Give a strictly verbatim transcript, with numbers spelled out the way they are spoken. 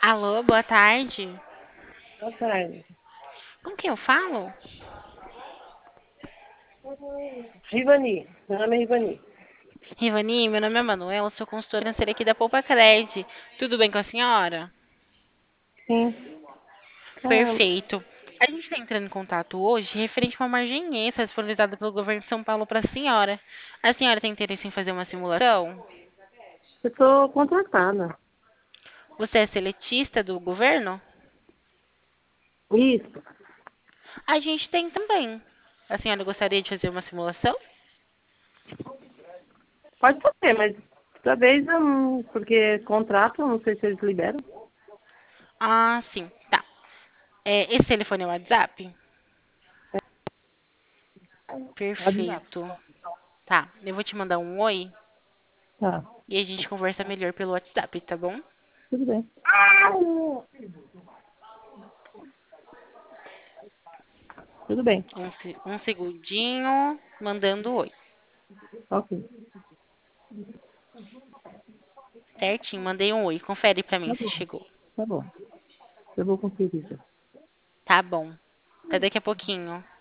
Alô, boa tarde. Boa tarde. Com quem eu falo? Rivani, meu nome é Rivani. Rivani, meu nome é Manuel, sou consultora financeira aqui da Poupa Cred. Tudo bem com a senhora? Sim. Ah, Perfeito. A gente está entrando em contato hoje referente a uma margem extra disponibilizada pelo governo de São Paulo para a senhora. A senhora tem interesse em fazer uma simulação? eu estou contratada. Você é seletista do governo? Isso. A gente tem também. A senhora gostaria de fazer uma simulação? Pode ser, mas talvez eu não, porque contrato, não sei se eles liberam. Ah, sim. Tá. É, esse telefone é o WhatsApp? Pode dar. Perfeito. Tá. Eu vou te mandar um oi. Tá, E a gente conversa melhor pelo WhatsApp, tá bom? tudo bem. Tudo bem. Um, se- um segundinho, mandando oi. Ok. Certinho, mandei um oi. Confere pra mim Tá se bom. chegou. Tá bom. Eu vou conferir já. Tá bom. Até daqui a pouquinho.